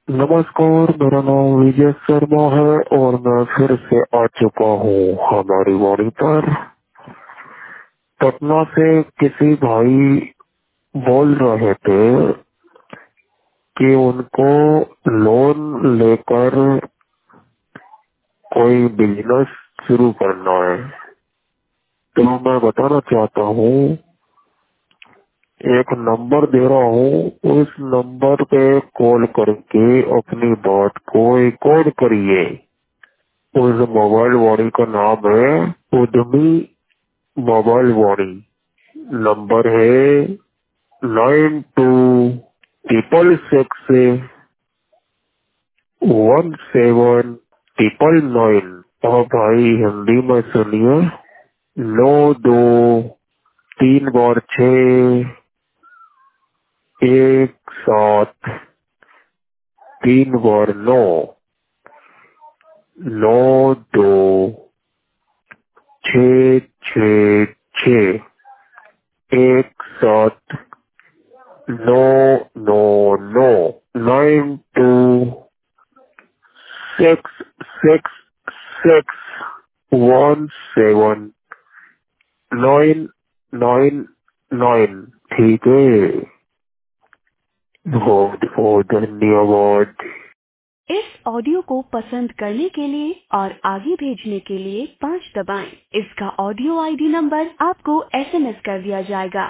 नमस्कार, मेरा नाम विजय शर्मा है और मैं फिर से आ चुका हूँ हमारी वाणी पर। पटना से किसी भाई बोल रहे थे कि उनको लोन लेकर कोई बिजनेस शुरू करना है। तो मैं बताना चाहता हूँ, एक नंबर दे रहा हूँ, उस नंबर पे कॉल करके अपनी बात को रिकॉर्ड करिए। उस मोबाइल वाणी का नाम है उद्यमी मोबाइल वाणी। नंबर है 92661799। और भाई हिंदी में सुनिए, 92 3 बार 6 1 7 3 बार 9। 92 6 6 1 7 9 9 9 92661799। ठीक है, बहुत बहुत धन्यवाद। इस ऑडियो को पसंद करने के लिए और आगे भेजने के लिए 5 दबाएं। इसका ऑडियो आईडी नंबर आपको एसएमएस कर दिया जाएगा।